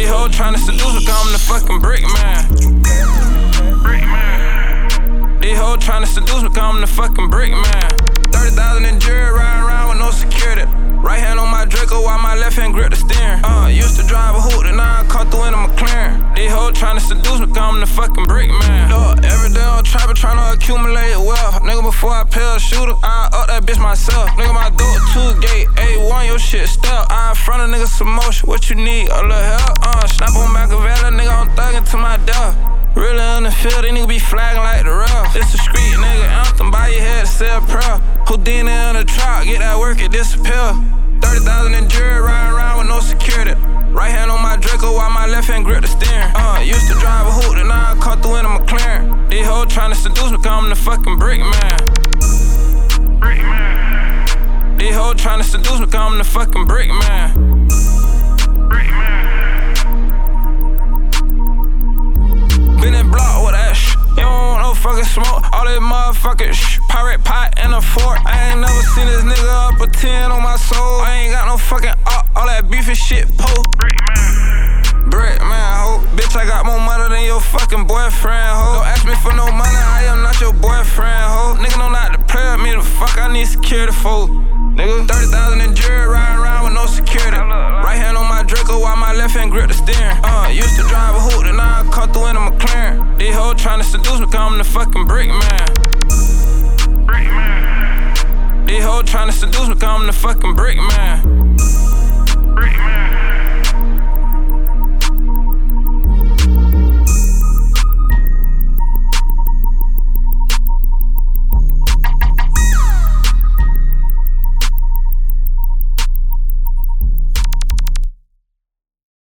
These hoes tryna seduce me, cause I'm the fucking brick man. These hoes tryna seduce me, cause I'm the fucking brick man. 30,000 in jury, riding around with no security. Right hand on my Draco while my left hand grip the steering. Used to drive a hoot and now I come through in a McLaren. These hoes tryna seduce me, cause I'm the fucking brick man. Look, every day on trapper tryna accumulate wealth. Nigga, before I pay a shooter, I up that bitch myself. Nigga, my door 2 gate, A1, your shit stealth. I in front of niggas some motion, what you need? A little help? Snap on Machiavelli, nigga, I'm thuggin' to my death. Really in the field, these niggas be flagging like the ref. It's a street nigga anthem, by your head, say a prayer. Houdini in the trap, get that work, it disappear. 30,000 in jury, riding around with no security. Right hand on my Draco while my left hand grip the steering. Used to drive a hoot and now I come through in a McLaren. These hoes tryna seduce me, cause I'm the fucking brick man. These hoes tryna seduce me, cause I'm the fucking brick man. Been in block with that shit. You don't want no fucking smoke. All this motherfucking pirate pot and a fork. I ain't never seen this nigga up a 10 on my soul. I ain't got no fucking all that beef and shit po. Brick man, ho. Bitch, I got more money than your fucking boyfriend, ho. Don't ask me for no money, I am not your boyfriend, ho. Nigga don't like to play with me, the fuck I need security for. Nigga, 30,000 in jury, riding around with no security. Right hand on my Draco while my left hand grip the steering. Used to drive a hoot and now I come through in a McLaren. These hoes tryna seduce me, cause I'm the fucking brick man. These hoes tryna seduce me, cause I'm the fucking brick man.